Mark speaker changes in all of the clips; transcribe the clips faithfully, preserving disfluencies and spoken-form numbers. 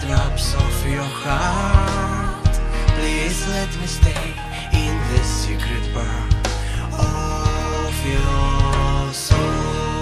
Speaker 1: drops of your heart. Please let me stay in the secret bar of your soul.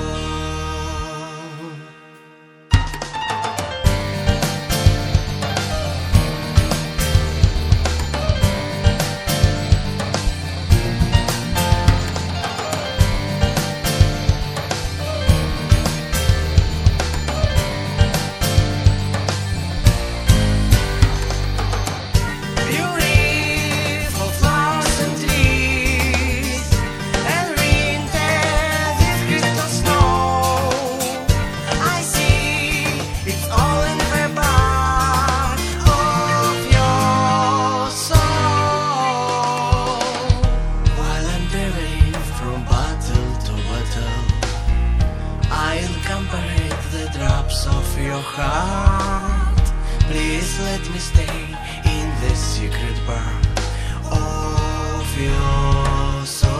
Speaker 1: The drops of your heart. Please let me stay in the secret bar of your soul.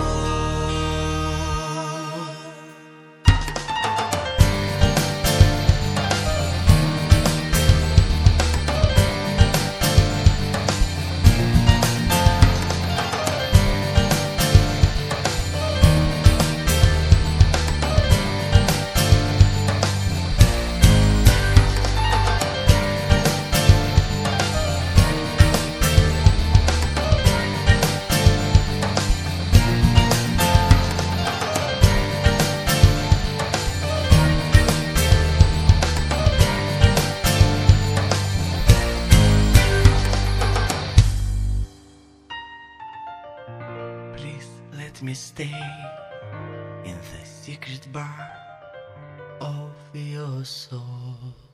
Speaker 1: Please let me stay in the secret bar of your soul.